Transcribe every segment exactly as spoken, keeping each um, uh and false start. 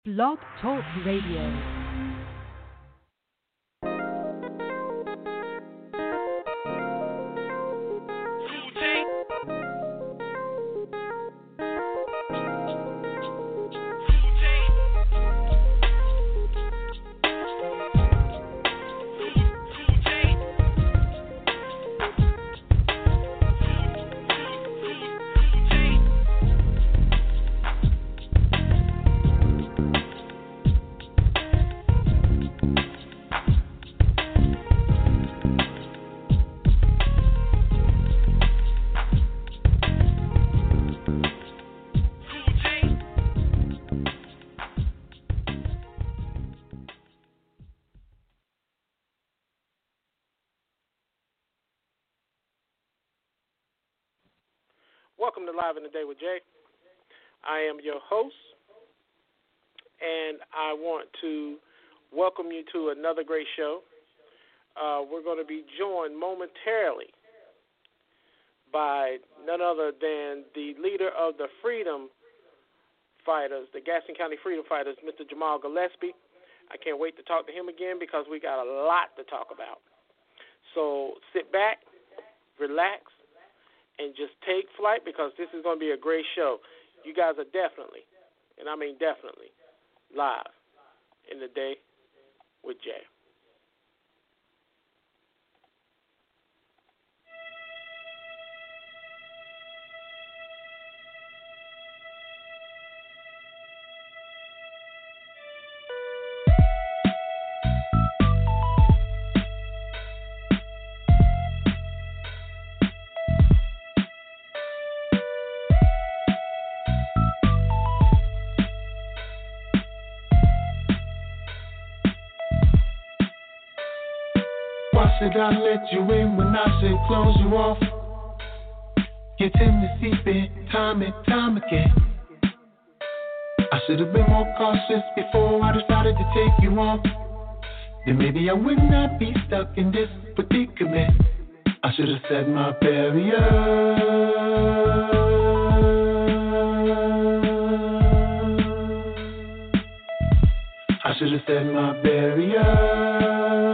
Blog Talk Radio. Welcome to Live in the Day with Jay. I am your host, and I want to welcome you to another great show. Uh, we're going to be joined momentarily by none other than the leader of the Freedom Fighters, the Gaston County Freedom Fighters, Mister Jamal Gillespie. I can't wait to talk to him again because we got a lot to talk about. So sit back, relax, and just take flight because this is going to be a great show. You guys are definitely, and I mean definitely, live in the day with Jay. Should I let you in when I said close you off? You tend to seep in time and time again. I should have been more cautious before I decided to take you off. Then maybe I would not be stuck in this predicament. I should have set my barrier. I should have set my barrier.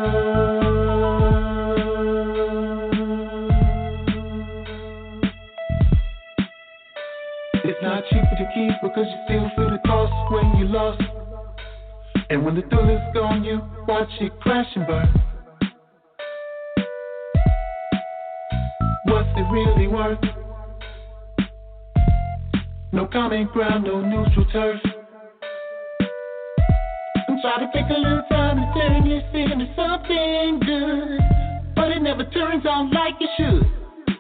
Cheaper to keep because you still feel the cost when you lost. And when the thrill is gone, you watch it crash and burn. What's it really worth? No common ground, no neutral turf. I'm trying to take a little time to turn this into something good, but it never turns out like it should.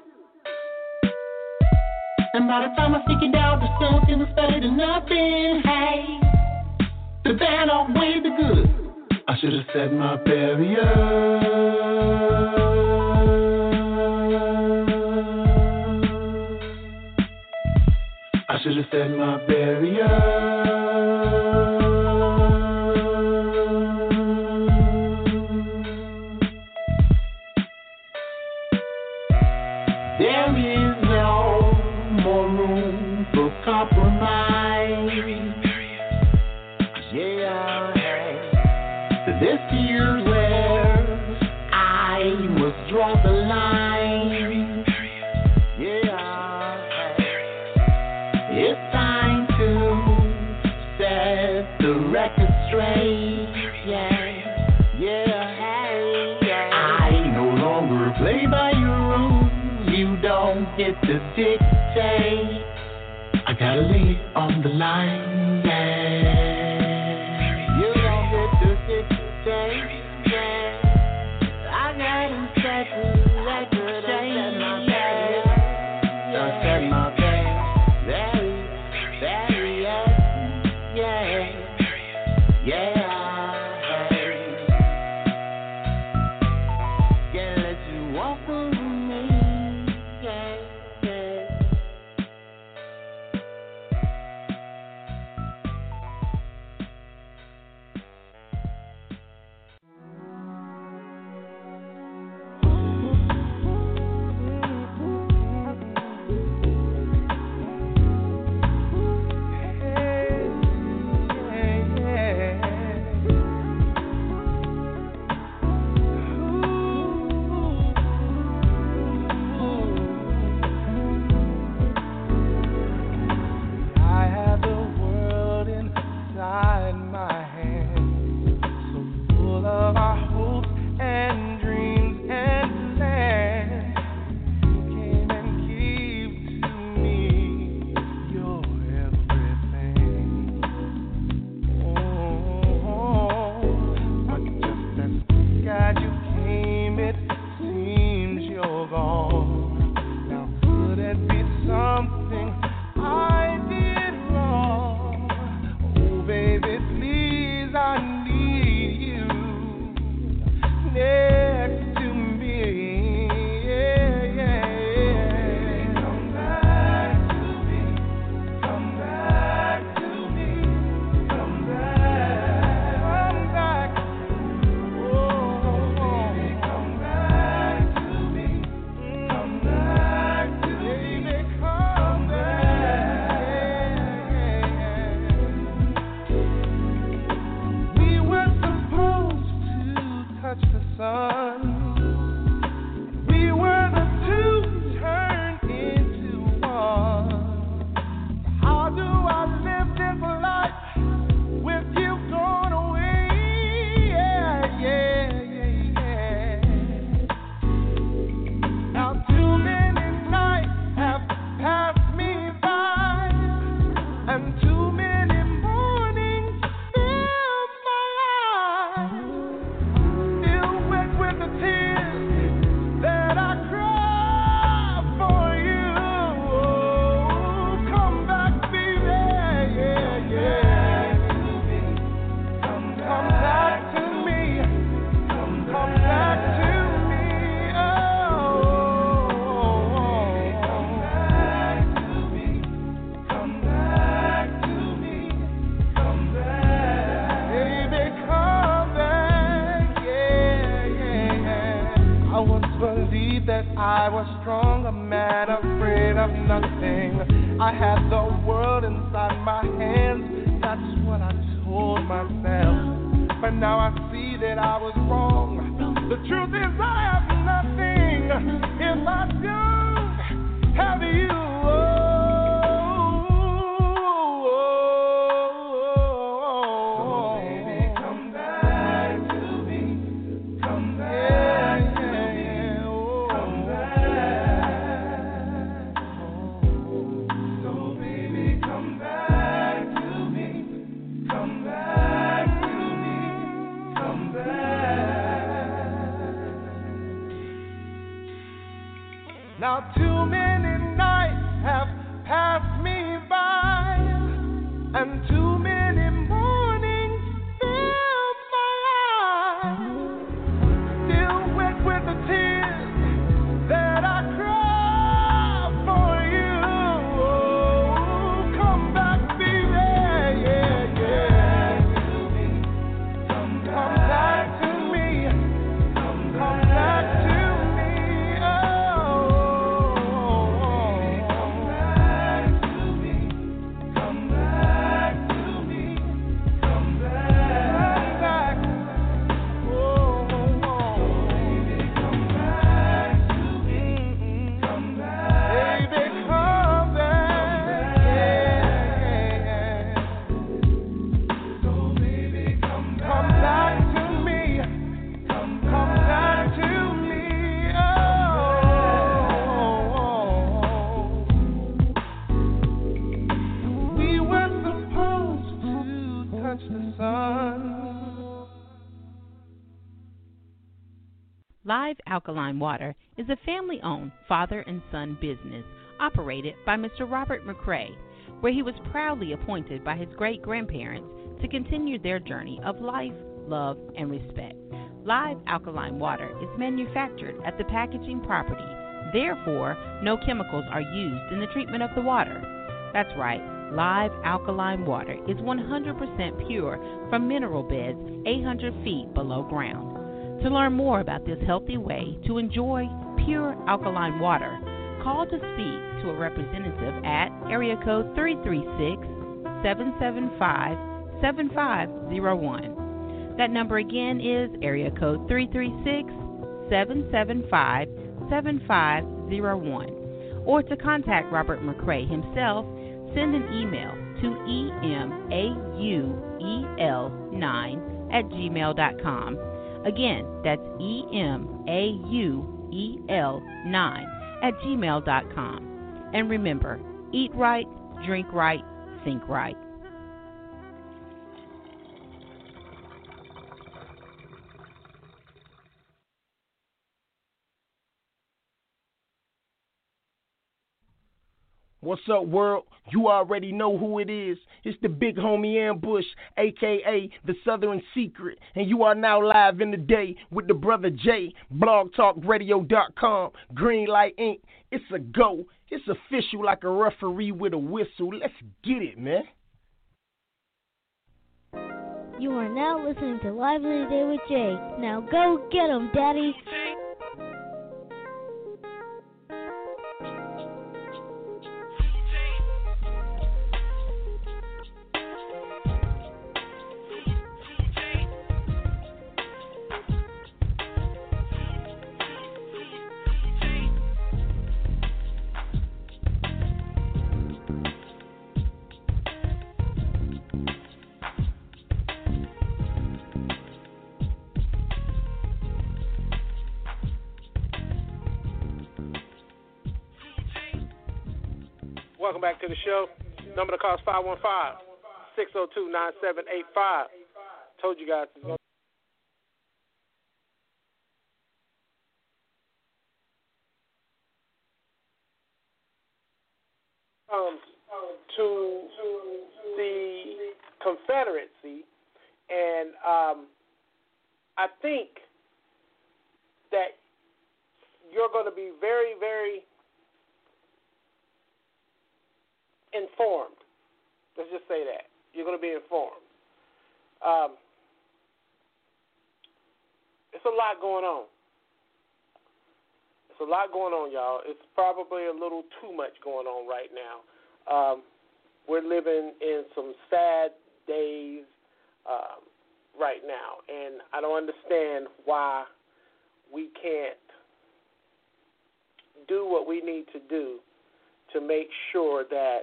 And by the time I figured out the something was better than nothing, hey, the bad outweighed the good. I should have set my barrier. I should have set my barrier. Get to dictate. I gotta lay it on the line, yeah. You don't get to dictate, yeah. I gotta set the record straight, yeah. I set my pace, very, very, yeah, yeah, yeah. Can't let you walk with me. Yeah. that I was strong, a man afraid of nothing. I had the world inside my hands, that's what I told myself. But now I see that I was wrong. The truth is I have nothing if I don't have you. Now too many nights have passed me by, and too many mornings fill my eyes, still wet with the tears that I cry for you. Oh, come back, baby, yeah, yeah. Come back to me, come back to me. Live Alkaline Water is a family-owned father and son business operated by Mister Robert McCray, where he was proudly appointed by his great-grandparents to continue their journey of life, love, and respect. Live Alkaline Water is manufactured at the packaging property. Therefore, no chemicals are used in the treatment of the water. That's right, Live Alkaline Water is one hundred percent pure from mineral beds eight hundred feet below ground. To learn more about this healthy way to enjoy pure alkaline water, call to speak to a representative at area code three three six, seven seven five, seven five zero one. That number again is area code three three six, seven seven five, seven five zero one. Or to contact Robert McCray himself, send an email to emauel nine at gmail dot com. Again, that's emauel nine at gmail dot com. And remember, eat right, drink right, think right. What's up, world? You already know who it is. It's the big homie Ambush, a k a. The Southern Secret. And you are now live in the day with the brother Jay, blog talk radio dot com, Greenlight Incorporated. It's a go. It's official like a referee with a whistle. Let's get it, man. You are now listening to Live in the Day with Jay. Now go get 'em, Daddy. Welcome back to the show. Number to call is five one five, six oh two, nine seven eight five. Told you guys. Um, to the Confederacy, and um, I think that you're going to be very, very informed. Let's just say that. You're going to be informed. Um, it's a lot going on. it's a lot going on, y'all. It's probably a little too much going on right now. Um, we're living in some sad days um, right now, and I don't understand why we can't do what we need to do to make sure that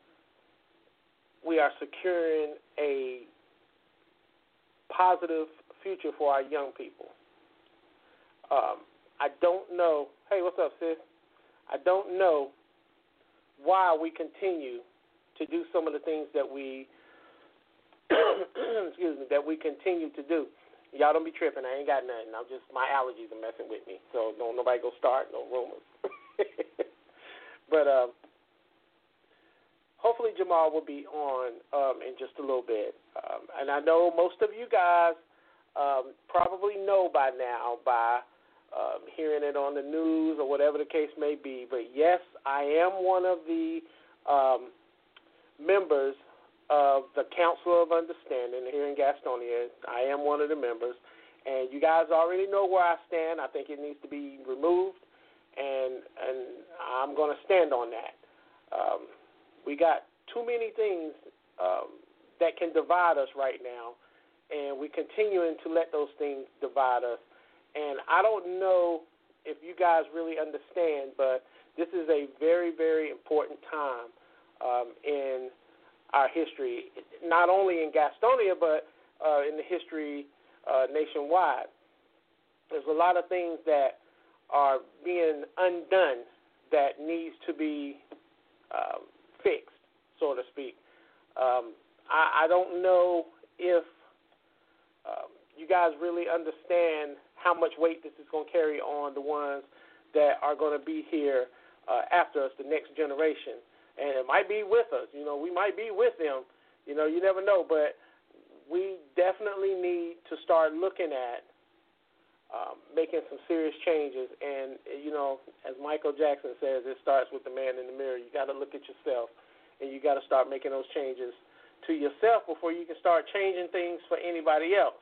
we are securing a positive future for our young people. Um, I don't know. Hey, what's up, sis? I don't know why we continue to do some of the things that we, excuse me, that we continue to do. Y'all don't be tripping. I ain't got nothing. I'm just, my allergies are messing with me. So don't nobody go start no rumors. But um, hopefully Jamal will be on um, in just a little bit. Um, and I know most of you guys um, probably know by now by um, hearing it on the news or whatever the case may be. But, yes, I am one of the um, members of the Council of Understanding here in Gastonia. I am one of the members. And you guys already know where I stand. I think it needs to be removed, and and I'm going to stand on that. Um, we got too many things um, that can divide us right now, and we're continuing to let those things divide us. And I don't know if you guys really understand, but this is a very, very important time um, in our history, not only in Gastonia, but uh, in the history uh, nationwide. There's a lot of things that are being undone that needs to be um, fixed, so to speak. Um, I, I don't know if um, you guys really understand how much weight this is going to carry on the ones that are going to be here uh, after us, the next generation. And it might be with us. You know, we might be with them. You know, you never know. But we definitely need to start looking at um, making some serious changes. And, you know, as Michael Jackson says, it starts with the man in the mirror. You got to look at yourself, and you got to start making those changes to yourself before you can start changing things for anybody else.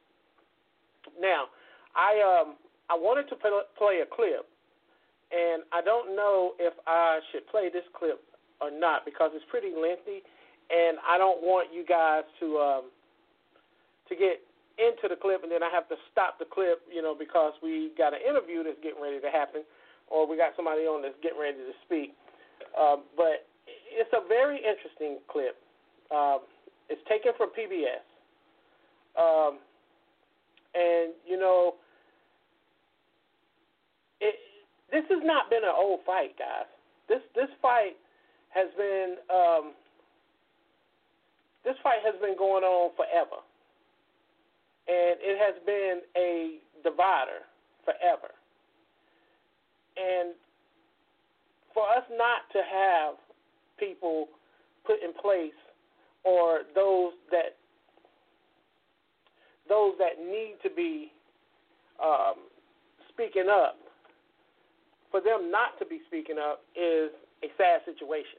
Now, I um I wanted to play a clip, and I don't know if I should play this clip or not because it's pretty lengthy, and I don't want you guys to um, to get into the clip and then I have to stop the clip, you know, because we got an interview that's getting ready to happen, or we got somebody on that's getting ready to speak. Um, but it's a very interesting clip. Um, it's taken from P B S, um, and you know, it, this has not been an old fight, guys. This this fight has been um, this fight has been going on forever, and it has been a divider forever. And for us not to have people put in place, or those that those that need to be um, speaking up, for them not to be speaking up is a sad situation.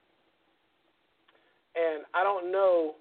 And I don't know,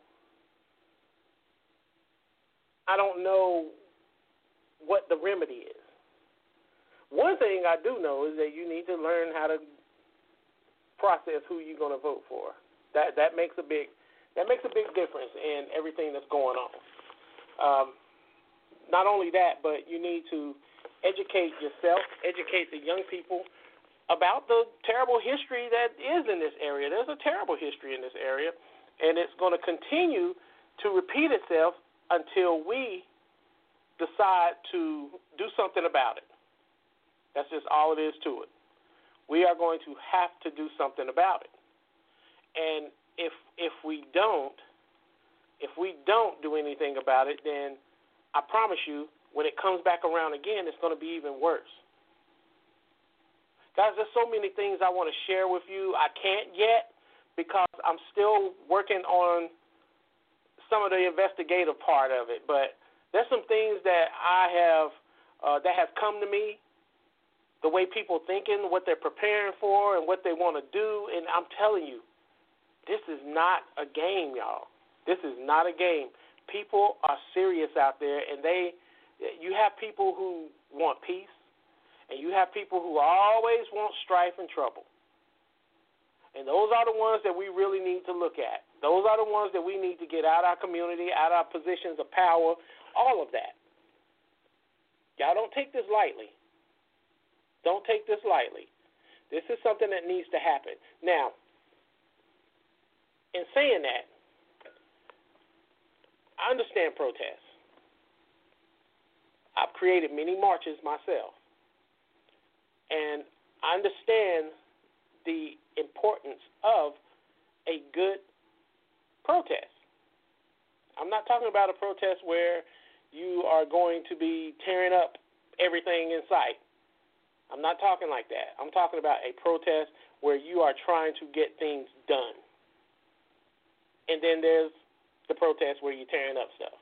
I don't know what the remedy is. One thing I do know is that you need to learn how to process who you're going to vote for. That that makes a big that makes a big difference in everything that's going on. Um, not only that, but you need to educate yourself, educate the young people about the terrible history that is in this area. There's a terrible history in this area, and it's going to continue to repeat itself until we decide to do something about it. That's just all it is to it. We are going to have to do something about it. And if if we don't, if we don't do anything about it, then I promise you, when it comes back around again, it's going to be even worse. Guys, there's so many things I want to share with you. I can't yet because I'm still working on some of the investigative part of it. But there's some things that I have uh, that have come to me, the way people thinking, what they're preparing for, and what they want to do. And I'm telling you, this is not a game, y'all. This is not a game. People are serious out there, and they, you have people who want peace, And you have people who always want strife and trouble. And those are the ones that we really need to look at. Those are the ones that we need to get out of our community, out of our positions of power, all of that. Y'all don't take this lightly. Don't take this lightly. This is something that needs to happen. Now, in saying that, I understand protests. I've created many marches myself. And I understand the importance of a good protest. I'm not talking about a protest where you are going to be tearing up everything in sight. I'm not talking like that. I'm talking about a protest where you are trying to get things done. And then there's the protest where you're tearing up stuff.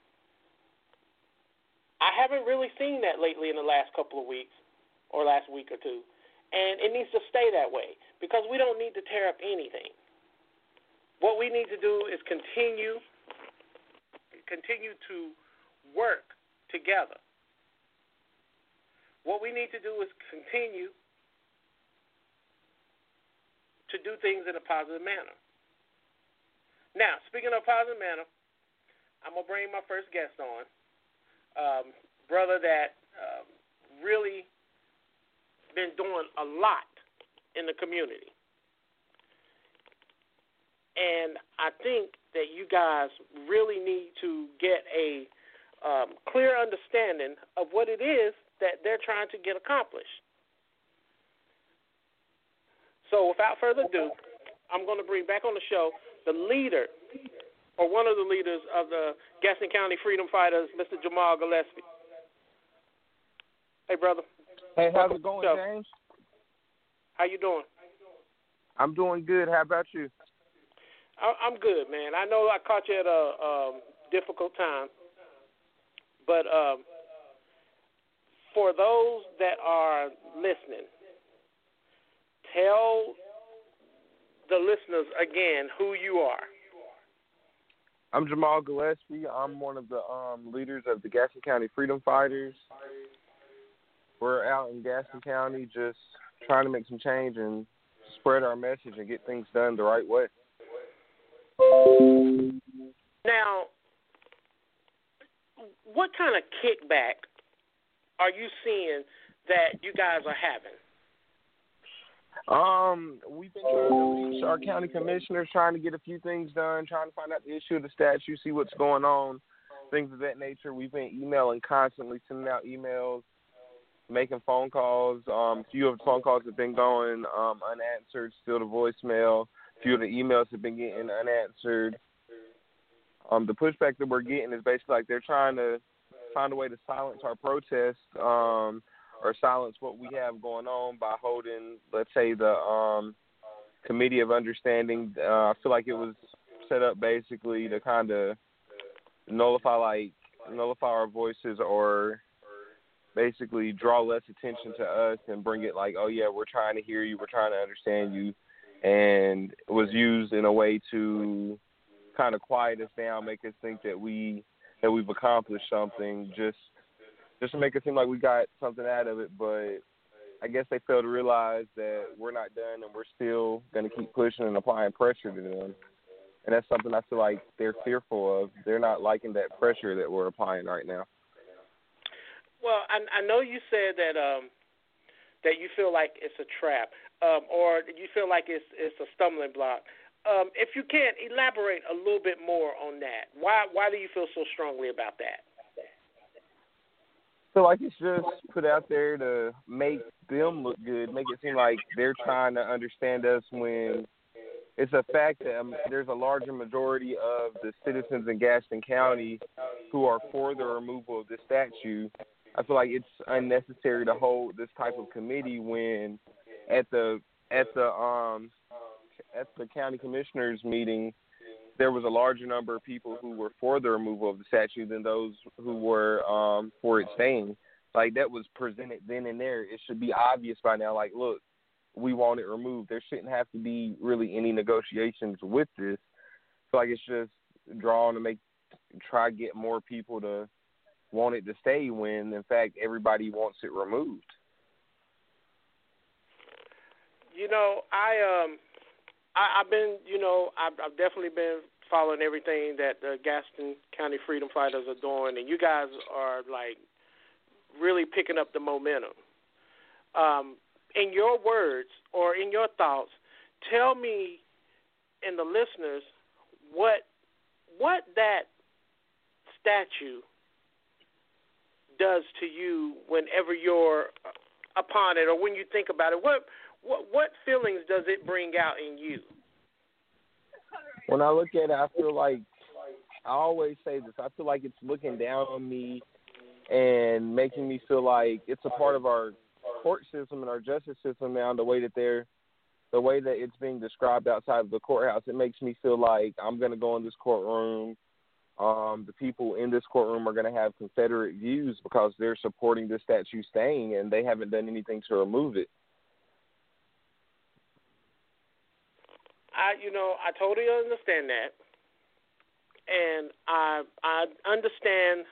I haven't really seen that lately in the last couple of weeks or last week or two. And it needs to stay that way because we don't need to tear up anything. What we need to do is continue, continue to work together. What we need to do is continue to do things in a positive manner. Now, speaking of positive manner, I'm going to bring my first guest on, um, brother that um, really been doing a lot in the community. And I think that you guys really need to get a um, clear understanding of what it is that they're trying to get accomplished. So without further ado, I'm going to bring back on the show the leader, or one of the leaders of the Gaston County Freedom Fighters, Mister Jamal Gillespie. Hey, brother. Hey, how's Welcome it going, to James? How you doing? I'm doing good. How about you? I'm good, man. I know I caught you at a um, difficult time, but um, for those that are listening, tell the listeners again who you are. I'm Jamal Gillespie. I'm one of the um, leaders of the Gaston County Freedom Fighters. We're out in Gaston County just trying to make some change and spread our message and get things done the right way. Now, what kind of kickback are you seeing that you guys are having? Um, we've been trying to reach our county commissioners, trying to get a few things done, trying to find out the issue of the statute, see what's going on, things of that nature. We've been emailing constantly, sending out emails, making phone calls. Um, a few of the phone calls have been going um, unanswered, still the voicemail. A few of the emails have been getting unanswered. Um, the pushback that we're getting is basically like they're trying to find a way to silence our protest um, or silence what we have going on by holding, let's say, the um, Committee of Understanding. Uh, I feel like it was set up basically to kind of nullify, like, nullify our voices or basically draw less attention to us and bring it like, oh, yeah, we're trying to hear you, we're trying to understand you, and it was used in a way to kind of quiet us down, make us think that we that we've accomplished something, just just to make it seem like we got something out of it. But I guess they fail to realize that we're not done and we're still going to keep pushing and applying pressure to them. And that's something I feel like they're fearful of. They're not liking that pressure that we're applying right now. Well, I, I know you said that um, that you feel like it's a trap, um, or you feel like it's it's a stumbling block. Um, if you can, elaborate a little bit more on that. Why why do you feel so strongly about that? So, like, it's just put out there to make them look good, make it seem like they're trying to understand us when it's a fact that um, there's a larger majority of the citizens in Gaston County who are for the removal of this statue. I feel like it's unnecessary to hold this type of committee when at the at the um at the county commissioners meeting there was a larger number of people who were for the removal of the statue than those who were um for it staying. Like, that was presented then and there. It should be obvious by now, like, look, we want it removed. There shouldn't have to be really any negotiations with this. So, like, it's just drawn to make try to get more people to want it to stay when, in fact, everybody wants it removed. you know, I um, I, I've been, you know, I've, I've definitely been following everything that the Gaston County Freedom Fighters are doing, and you guys are like really picking up the momentum. Um, in your words or in your thoughts, tell me and the listeners what what that statue does to you whenever you're upon it, or when you think about it. What what what feelings does it bring out in you? When I look at it, I feel like, I always say this, I feel like it's looking down on me and making me feel like it's a part of our court system and our justice system now, the way that they're, the way that it's being described outside of the courthouse. It makes me feel like I'm going to go in this courtroom. Um, the people in this courtroom are going to have Confederate views because they're supporting this statue staying, and they haven't done anything to remove it. I, you know, I totally understand that, and I, I understand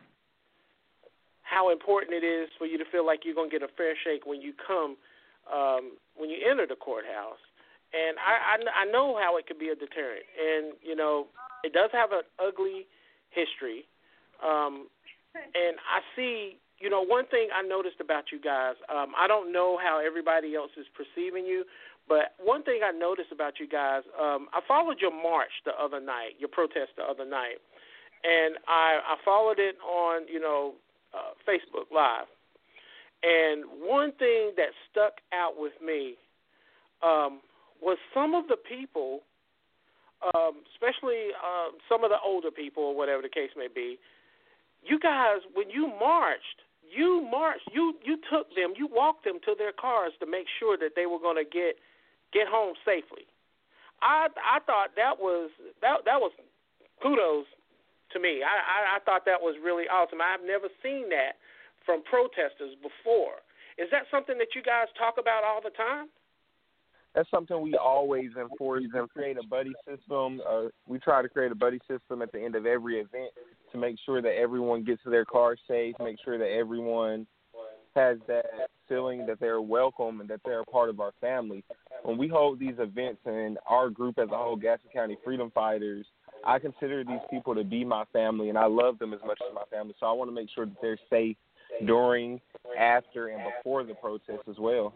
how important it is for you to feel like you're going to get a fair shake when you come, um, when you enter the courthouse. And I, I, I know how it could be a deterrent, and you know, it does have an ugly history. Um, and I see, you know, one thing I noticed about you guys. Um, I don't know how everybody else is perceiving you. But one thing I noticed about you guys, um, I followed your march the other night, your protest the other night, and I, I followed it on, you know, uh, Facebook Live. And one thing that stuck out with me um, was some of the people, um, especially uh, some of the older people or whatever the case may be, you guys, when you marched, you marched, you, you took them, you walked them to their cars to make sure that they were going to get get home safely. I I thought that was that that was kudos to me. I, I, I thought that was really awesome. I've never seen that from protesters before. Is that something that you guys talk about all the time? That's something we always enforce and create a buddy system. Uh, we try to create a buddy system at the end of every event to make sure that everyone gets to their car safe, make sure that everyone has that feeling that they're welcome and that they're a part of our family. When we hold these events and our group as a whole, Gaston County Freedom Fighters, I consider these people to be my family, and I love them as much as my family. So I want to make sure that they're safe during, after, and before the protest as well.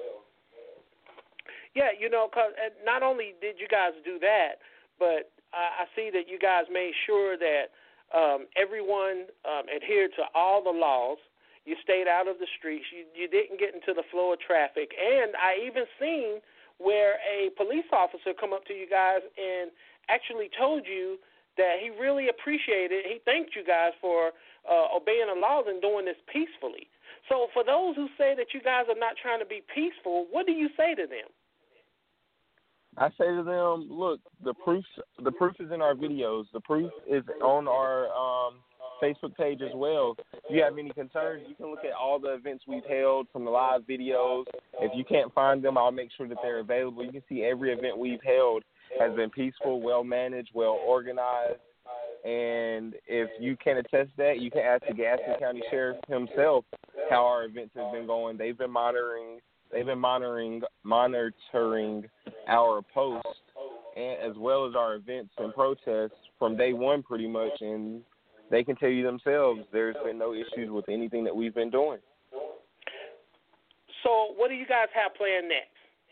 Yeah, you know, cause not only did you guys do that, but I, I see that you guys made sure that um, everyone um, adhered to all the laws. You stayed out of the streets. You, you didn't get into the flow of traffic. And I even seen where a police officer come up to you guys and actually told you that he really appreciated, he thanked you guys for uh, obeying the laws and doing this peacefully. So for those who say that you guys are not trying to be peaceful, what do you say to them? I say to them, look, the proof, the proof is in our videos. The proof is on our um, Facebook page as well. If you have any concerns, you can look at all the events we've held from the live videos. If you can't find them, I'll make sure that they're available. You can see every event we've held has been peaceful, well-managed, well-organized. And if you can attest that, you can ask the Gaston County Sheriff himself how our events have been going. They've been monitoring They've been monitoring monitoring our posts and as well as our events and protests from day one pretty much, and they can tell you themselves there's been no issues with anything that we've been doing. So what do you guys have planned next?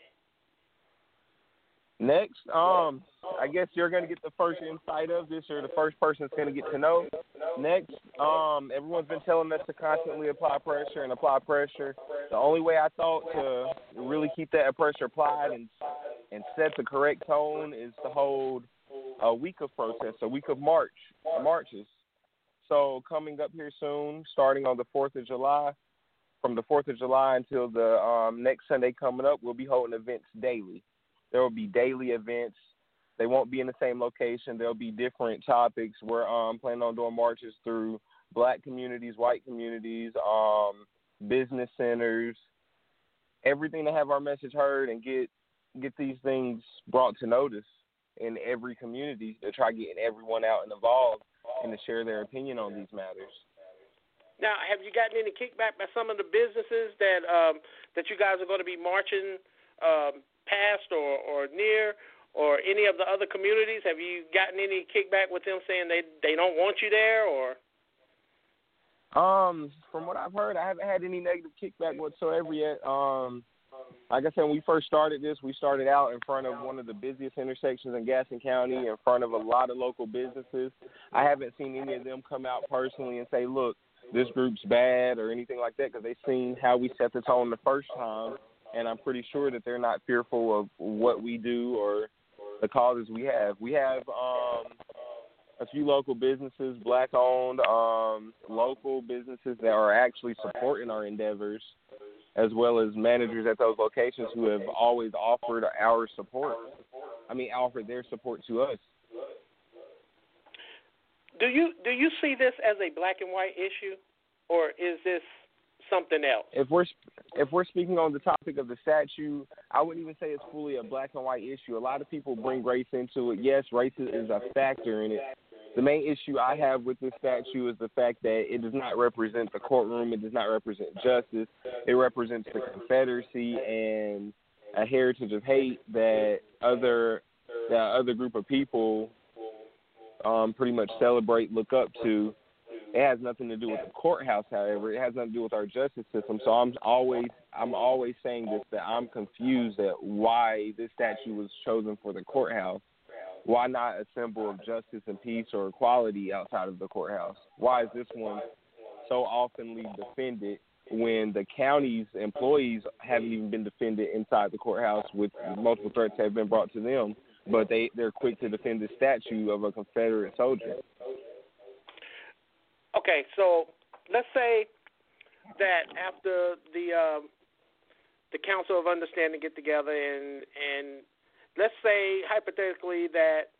Next, um, I guess you're going to get the first insight of this, or the first person that's going to get to know. Next, um, everyone's been telling us to constantly apply pressure and apply pressure. The only way I thought to really keep that pressure applied and and set the correct tone is to hold a week of protests, a week of march, marches. So coming up here soon, starting on the fourth of July, from the fourth of July until the um, next Sunday coming up, we'll be holding events daily. There will be daily events. They won't be in the same location. There'll be different topics. We're um, planning on doing marches through black communities, white communities, um, business centers, everything to have our message heard and get get these things brought to notice in every community to try getting everyone out and involved and to share their opinion on these matters. Now, have you gotten any kickback by some of the businesses that um, that you guys are going to be marching um, past or, or near, or any of the other communities? Have you gotten any kickback with them saying they, they don't want you there, or? Um, from what I've heard, I haven't had any negative kickback whatsoever yet. Um, like I said, when we first started this, we started out in front of one of the busiest intersections in Gaston County, in front of a lot of local businesses. I haven't seen any of them come out personally and say, look, this group's bad or anything like that, because they've seen how we set the tone the first time, and I'm pretty sure that they're not fearful of what we do or the causes we have. We have um, a few local businesses, black-owned, um, local businesses that are actually supporting our endeavors, as well as managers at those locations who have always offered our support. I mean, offered their support to us. Do you do you see this as a black and white issue, or is this something else? If we're if we're speaking on the topic of the statue, I wouldn't even say it's fully a black and white issue. A lot of people bring race into it. Yes, race is a factor in it. The main issue I have with this statue is the fact that it does not represent the courtroom. It does not represent justice. It represents the Confederacy and a heritage of hate that other that other group of people um, pretty much celebrate, look up to. It has nothing to do with the courthouse, however. It has nothing to do with our justice system. So I'm always I'm always saying this, that I'm confused at why this statue was chosen for the courthouse. Why not a symbol of justice and peace or equality outside of the courthouse? Why is this one so oftenly defended when the county's employees haven't even been defended inside the courthouse with multiple threats have been brought to them, but they, they're quick to defend the statue of a Confederate soldier? Okay, so let's say that after the um, the Council of Understanding get together and and let's say, hypothetically, that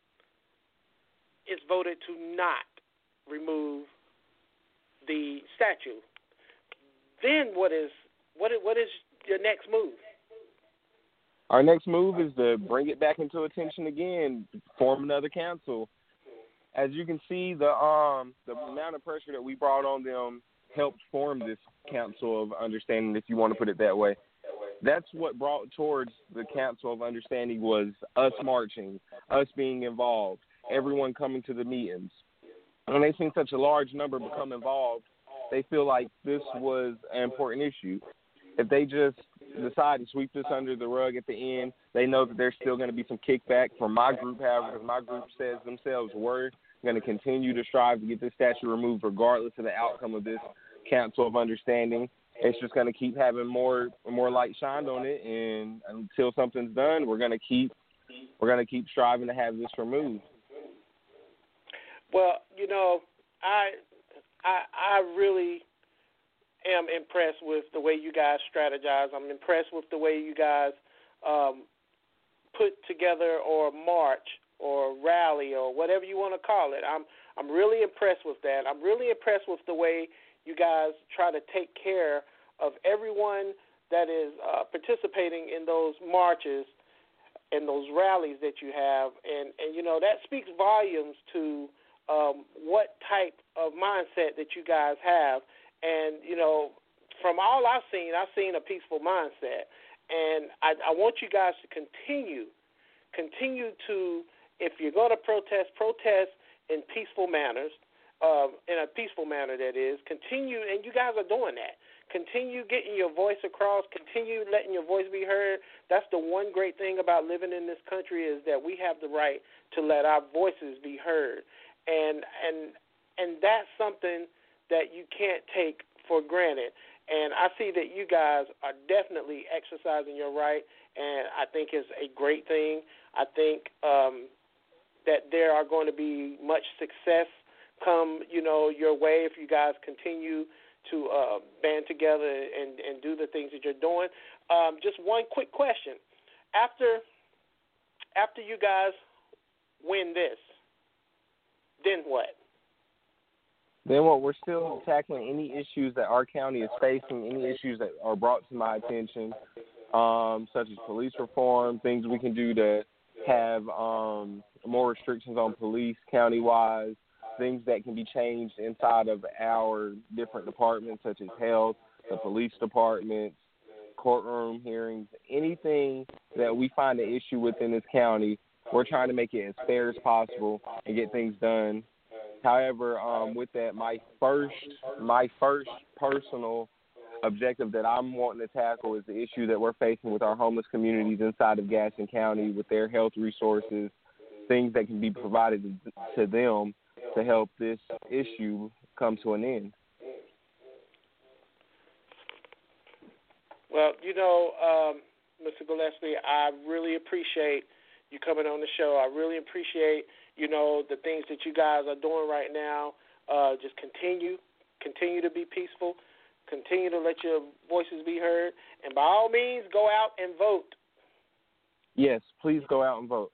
it's voted to not remove the statue. Then what is what is, what is your next move? Our next move is to bring it back into attention again, form another council. As you can see, the um the amount of pressure that we brought on them helped form this Council of Understanding, if you want to put it that way. That's what brought towards the Council of Understanding was us marching, us being involved, everyone coming to the meetings. When they've seen such a large number become involved, they feel like this was an important issue. If they just decide to sweep this under the rug at the end, they know that there's still going to be some kickback from my group, however, because my group says themselves we're going to continue to strive to get this statue removed regardless of the outcome of this Council of Understanding. It's just going to keep having more more light shined on it, and until something's done, we're going to keep we're going to keep striving to have this removed. Well, you know, I I I really am impressed with the way you guys strategize. I'm impressed with the way you guys um, put together or march or rally or whatever you want to call it. I'm I'm really impressed with that. I'm really impressed with the way you guys try to take care of everyone that is uh, participating in those marches and those rallies that you have. And, and you know, that speaks volumes to um, what type of mindset that you guys have. And, you know, from all I've seen, I've seen a peaceful mindset. And I, I want you guys to continue, continue to, if you're going to protest, protest in peaceful manners. Uh, in a peaceful manner, that is. Continue, and you guys are doing that. Continue getting your voice across. Continue letting your voice be heard. That's the one great thing about living in this country is that we have the right to let our voices be heard. And and and that's something that you can't take for granted. And I see that you guys are definitely exercising your right, and I think it's a great thing. I think um, that there are going to be much success come, you know, your way if you guys continue to uh, band together and, and do the things that you're doing. Um, just one quick question. After after you guys win this, then what? Then what? We're still tackling any issues that our county is facing, any issues that are brought to my attention, um, such as police reform, things we can do to have um, more restrictions on police county-wise, things that can be changed inside of our different departments, such as health, the police departments, courtroom hearings, anything that we find an issue with in this county, we're trying to make it as fair as possible and get things done. However, um, with that, my first, my first personal objective that I'm wanting to tackle is the issue that we're facing with our homeless communities inside of Gaston County with their health resources, things that can be provided to them to help this issue come to an end. Well, you know, um, Mister Gillespie, I really appreciate you coming on the show. I really appreciate, you know, the things that you guys are doing right now. Uh, just continue, continue to be peaceful, continue to let your voices be heard, and by all means, go out and vote. Yes, please go out and vote.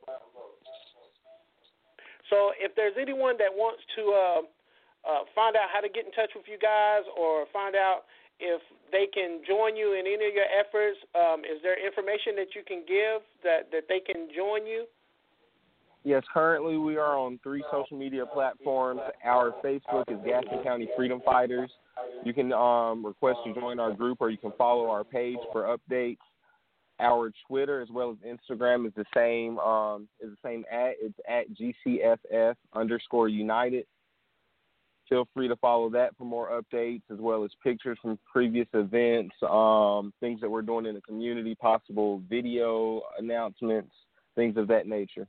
So if there's anyone that wants to uh, uh, find out how to get in touch with you guys or find out if they can join you in any of your efforts, um, is there information that you can give that, that they can join you? Yes, currently we are on three social media platforms. Our Facebook is Gaston County Freedom Fighters. You can um, request to join our group, or you can follow our page for updates. Our Twitter as well as Instagram is the same. Um, is the same at it's at G C F F underscore United. Feel free to follow that for more updates, as well as pictures from previous events, um, things that we're doing in the community, possible video announcements, things of that nature.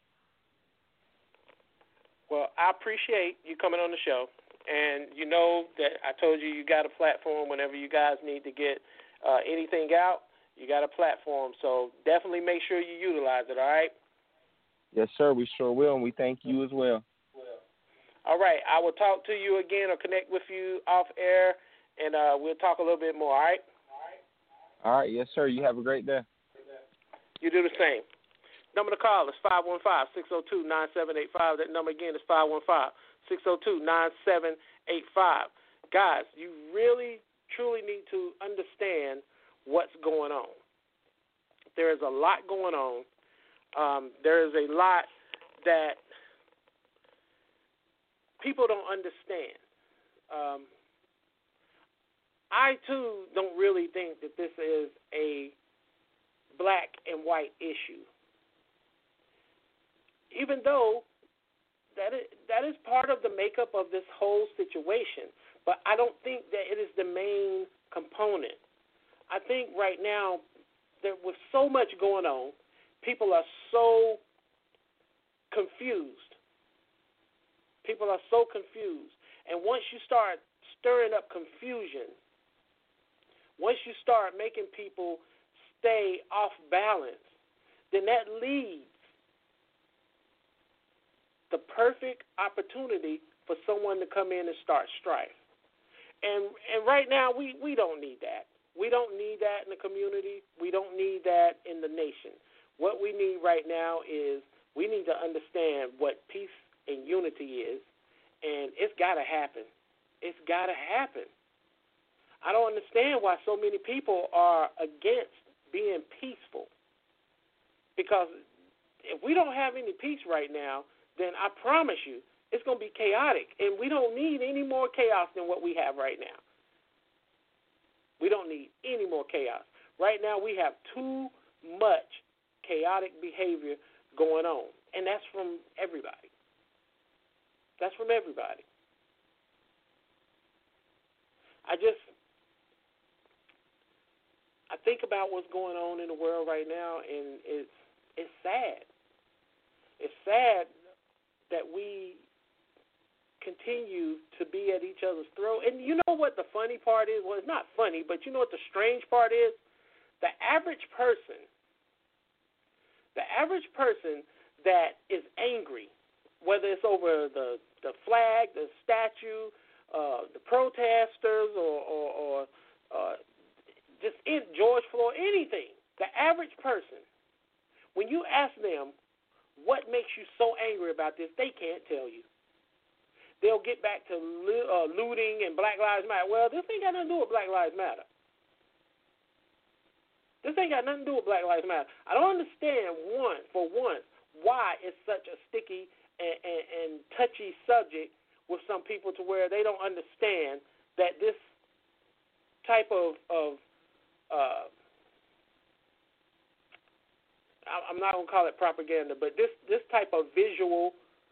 Well, I appreciate you coming on the show. And you know that I told you you got a platform whenever you guys need to get uh, anything out. You got a platform. So definitely make sure you utilize it, all right? Yes, sir. We sure will, and we thank you as well. All right, I will talk to you again or connect with you off air, and uh, we'll talk a little bit more, all right? All right, yes, sir. You have a great day. You do the same. Number to call is five one five, six oh two, nine seven eight five. That number again is five one five, six oh two, nine seven eight five. Guys, you really, truly need to understand what's going on. There is a lot going on. Um, there is a lot that people don't understand. Um, I, too, don't really think that this is a black and white issue. Even though that is, that is part of the makeup of this whole situation, but I don't think that it is the main component. I think right now that with so much going on, people are so confused. People are so confused. And once you start stirring up confusion, once you start making people stay off balance, then that leads the perfect opportunity for someone to come in and start strife. And and right now, we, we don't need that. We don't need that in the community. We don't need that in the nation. What we need right now is we need to understand what peace and unity is, and it's got to happen. It's got to happen. I don't understand why so many people are against being peaceful, because if we don't have any peace right now, then I promise you it's going to be chaotic, and we don't need any more chaos than what we have right now. We don't need any more chaos. Right now we have too much chaotic behavior going on, and that's from everybody. That's from everybody. I just, I think about what's going on in the world right now, and it's it's sad. It's sad that we continue to be at each other's throat. And you know what the funny part is? Well, it's not funny, but you know what the strange part is? The average person, the average person that is angry, whether it's over the, the flag, the statue, uh, the protesters, or, or, or uh, just in George Floyd, anything, the average person, when you ask them what makes you so angry about this, they can't tell you. They'll get back to lo- uh, looting and Black Lives Matter. Well, this ain't got nothing to do with Black Lives Matter. This ain't got nothing to do with Black Lives Matter. I don't understand, one, for once, why it's such a sticky and, and, and touchy subject with some people, to where they don't understand that this type of, of uh, I'm not going to call it propaganda, but this, this type of visual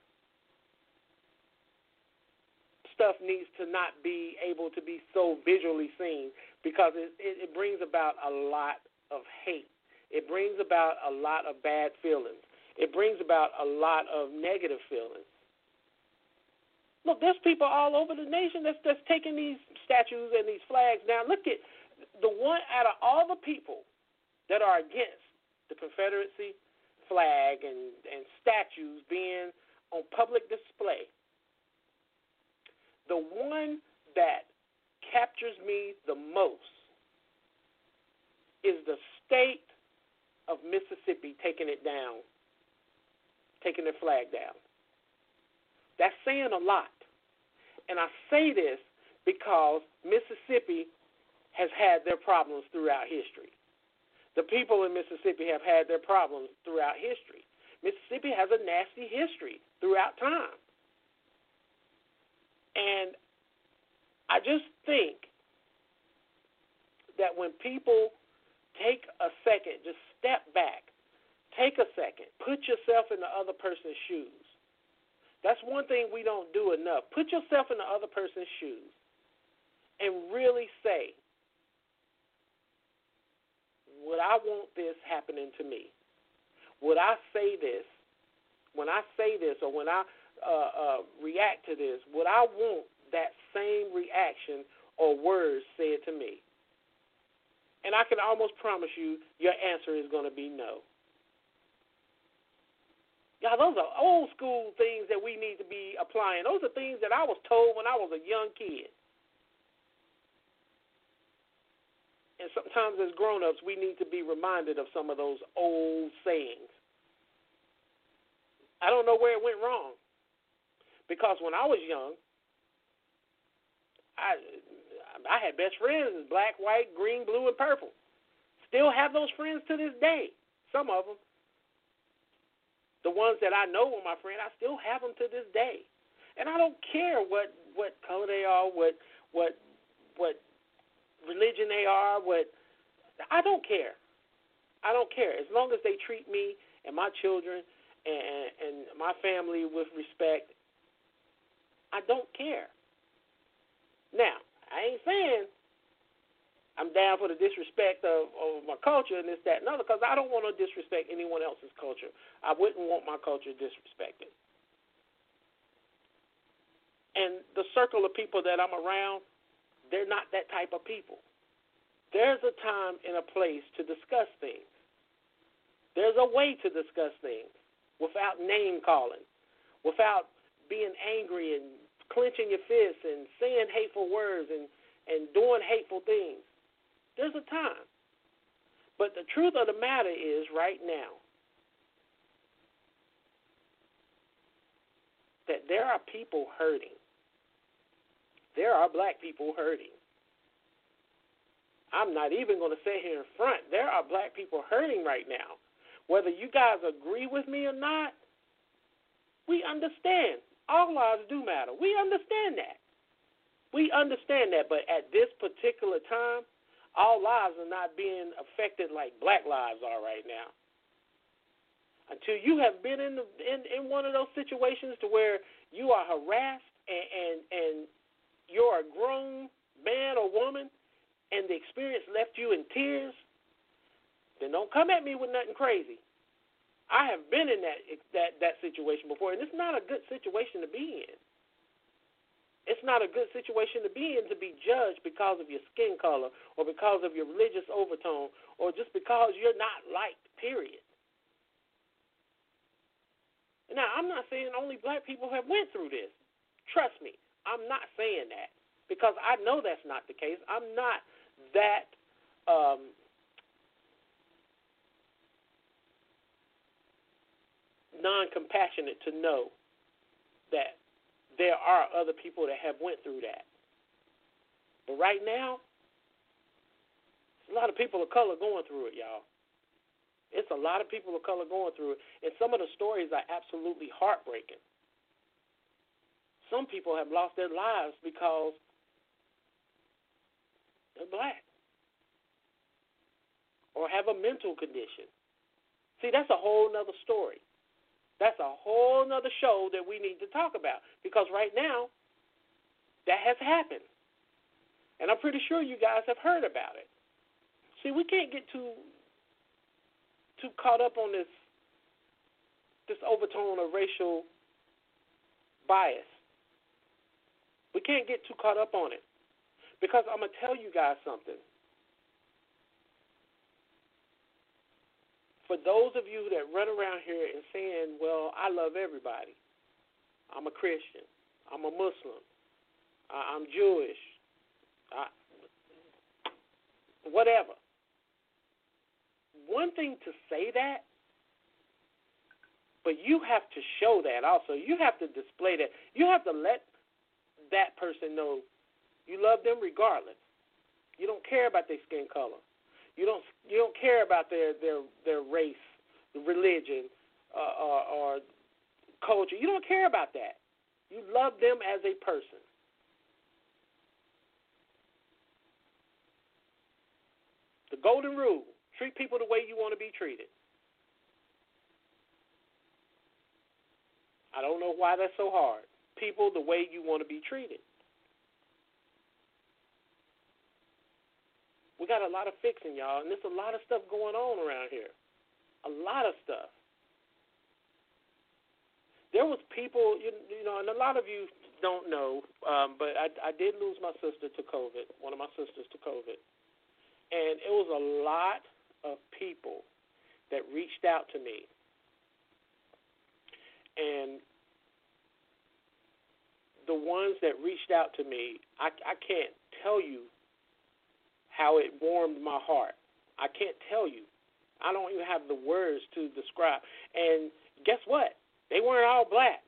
stuff needs to not be able to be so visually seen because it, it, it brings about a lot of hate. It brings about a lot of bad feelings. It brings about a lot of negative feelings. Look, there's people all over the nation that's, that's taking these statues and these flags down. Look at the one out of all the people that are against the Confederacy flag and, and statues being on public display. The one that captures me the most is the state of Mississippi taking it down, taking their flag down. That's saying a lot. And I say this because Mississippi has had their problems throughout history. The people in Mississippi have had their problems throughout history. Mississippi has a nasty history throughout time. And I just think that when people take a second, just step back, take a second, put yourself in the other person's shoes. That's one thing we don't do enough. Put yourself in the other person's shoes and really say, would I want this happening to me? Would I say this? When I say this or when I uh, uh, react to this, would I want that same reaction or words said to me? And I can almost promise you your answer is going to be no. Y'all, those are old school things that we need to be applying. Those are things that I was told when I was a young kid. And sometimes as grown-ups, we need to be reminded of some of those old sayings. I don't know where it went wrong. Because when I was young, I I had best friends, black, white, green, blue, and purple. Still have those friends to this day, some of them. The ones that I know were my friend, I still have them to this day. And I don't care what, what color they are, what what what religion they are, what I don't care. I don't care. As long as they treat me and my children and, and my family with respect, I don't care. Now, I ain't saying I'm down for the disrespect of, of my culture and this, that, and other, because I don't want to disrespect anyone else's culture. I wouldn't want my culture disrespected. And the circle of people that I'm around, they're not that type of people. There's a time and a place to discuss things. There's a way to discuss things without name-calling, without being angry and clenching your fists and saying hateful words and, and doing hateful things. There's a time. But the truth of the matter is right now that there are people hurting. There are black people hurting. I'm not even going to sit here in front. There are black people hurting right now. Whether you guys agree with me or not, we understand. All lives do matter. We understand that. We understand that. But at this particular time, all lives are not being affected like black lives are right now. Until you have been in, the, in, in one of those situations to where you are harassed and, and, and you're a grown man or woman and the experience left you in tears, then don't come at me with nothing crazy. I have been in that that that situation before, and it's not a good situation to be in. It's not a good situation to be in to be judged because of your skin color or because of your religious overtone or just because you're not liked, period. Now, I'm not saying only black people have went through this. Trust me, I'm not saying that because I know that's not the case. I'm not that um, non-compassionate to know that there are other people that have went through that. But right now, there's a lot of people of color going through it, y'all. It's a lot of people of color going through it, and some of the stories are absolutely heartbreaking. Some people have lost their lives because they're black or have a mental condition. See, that's a whole nother story. That's a whole nother show that we need to talk about, because right now that has happened. And I'm pretty sure you guys have heard about it. See, we can't get too too caught up on this this overtone of racial bias. We can't get too caught up on it, because I'm going to tell you guys something. For those of you that run around here and saying, well, I love everybody. I'm a Christian. I'm a Muslim. I'm Jewish. I, whatever. One thing to say that, but you have to show that also. You have to display that. You have to let that person know you love them regardless. You don't care about their skin color. You don't you don't care about their their, their race, religion, uh, or, or culture. You don't care about that. You love them as a person. The golden rule: treat people the way you want to be treated. I don't know why that's so hard. People the way you want to be treated. We got a lot of fixing, y'all, and there's a lot of stuff going on around here. A lot of stuff. There was people, you, you know, and a lot of you don't know, um, but I, I did lose my sister to COVID, one of my sisters to COVID. And it was a lot of people that reached out to me. And the ones that reached out to me, I, I can't tell you how it warmed my heart. I can't tell you. I don't even have the words to describe. And guess what? They weren't all black.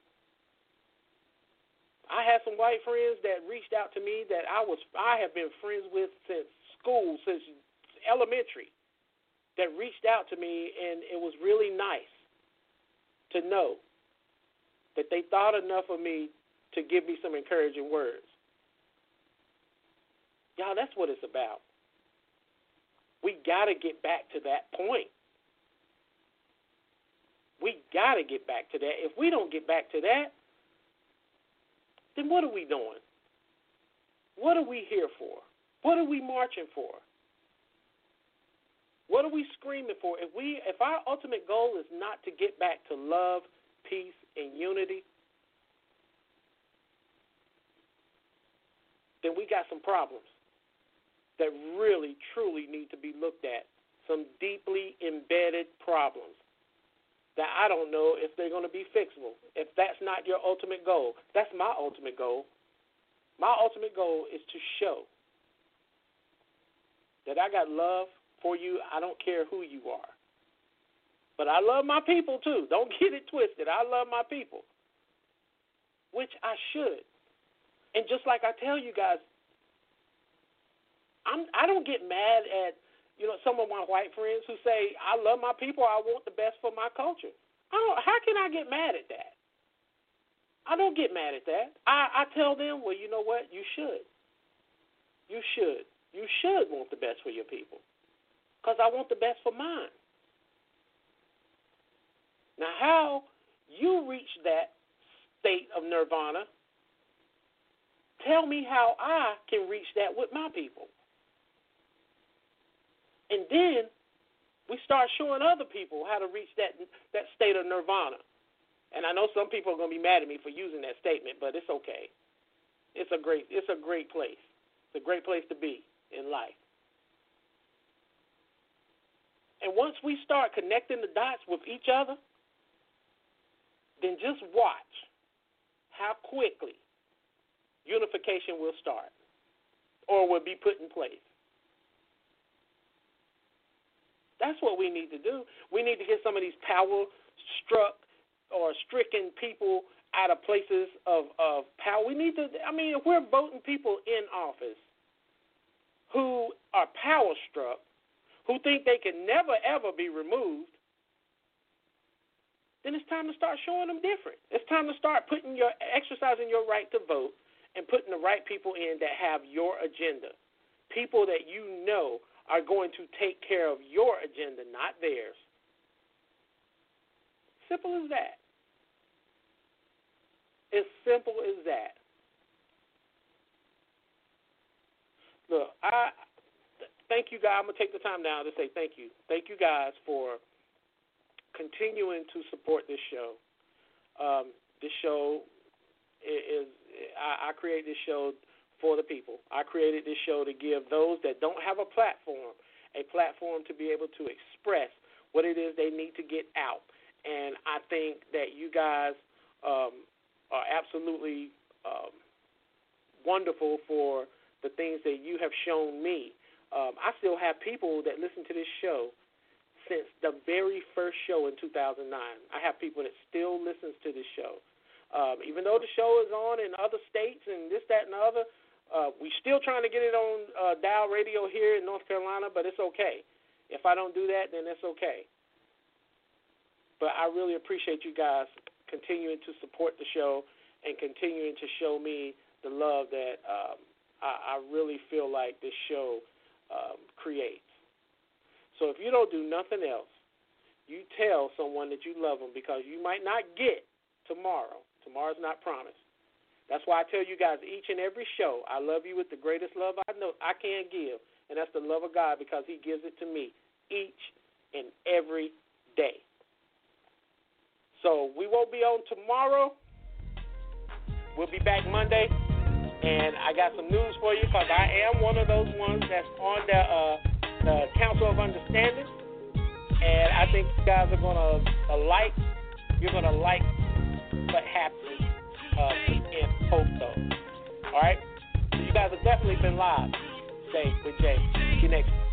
I had some white friends that reached out to me that I was I have been friends with since school, since elementary, that reached out to me, and it was really nice to know that they thought enough of me to give me some encouraging words. Y'all, that's what it's about. We got to get back to that point. We got to get back to that. If we don't get back to that, then what are we doing? What are we here for? What are we marching for? What are we screaming for? If we, if our ultimate goal is not to get back to love, peace, and unity, then we got some problems that really, truly need to be looked at. Some deeply embedded problems that I don't know if they're going to be fixable. If that's not your ultimate goal, that's my ultimate goal. My ultimate goal is to show that I got love for you. I don't care who you are. But I love my people too. Don't get it twisted. I love my people, which I should. And just like I tell you guys, I'm, I don't get mad at, you know, some of my white friends who say, I love my people, I want the best for my culture. I don't, how can I get mad at that? I don't get mad at that. I, I tell them, well, you know what? You should. You should. You should want the best for your people, because I want the best for mine. Now, how you reach that state of nirvana, tell me how I can reach that with my people. And then we start showing other people how to reach that that state of nirvana. And I know some people are going to be mad at me for using that statement, but it's okay. It's a great it's a great place. It's a great place to be in life. And once we start connecting the dots with each other, then just watch how quickly unification will start or will be put in place. That's what we need to do. We need to get some of these power-struck or stricken people out of places of, of power. We need to, I mean, if we're voting people in office who are power-struck, who think they can never, ever be removed, then it's time to start showing them different. It's time to start putting your, exercising your right to vote and putting the right people in that have your agenda, people that you know are going to take care of your agenda, not theirs. Simple as that. As simple as that. Look, I thank you guys. I'm going to take the time now to say thank you. Thank you guys for continuing to support this show. Um, this show is, I, I create this show for the people. I created this show to give those that don't have a platform a platform to be able to express what it is they need to get out. And I think that you guys um, are absolutely um, wonderful for the things that you have shown me. Um, I still have people that listen to this show since the very first show in two thousand nine. I have people that still listens to this show. Um, even though the show is on in other states and this, that, and the other, uh, we're still trying to get it on uh, Dial Radio here in North Carolina, but it's okay. If I don't do that, then it's okay. But I really appreciate you guys continuing to support the show and continuing to show me the love that um, I, I really feel like this show um, creates. So if you don't do nothing else, you tell someone that you love them, because you might not get tomorrow. Tomorrow's not promised. That's why I tell you guys each and every show, I love you with the greatest love I know I can give, and that's the love of God, because he gives it to me each and every day. So we won't be on tomorrow. We'll be back Monday, and I got some news for you, because I am one of those ones that's on the, uh, the Council of Understanding, and I think you guys are going to uh, like, you're going to like what happens uh, in Posto. All right? So you guys have definitely been live. Say with Jay. See you next